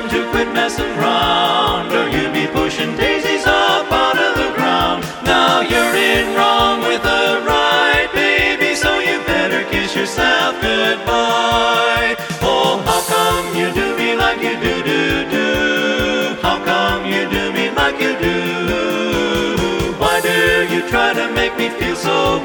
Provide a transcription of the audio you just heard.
time to quit messing around, or you'd be pushing daisies up out of the ground. Now you're in wrong with the right, baby, so you better kiss yourself goodbye. Oh, how come you do me like you do, do, do? How come you do me like you do? Why do you try to make me feel so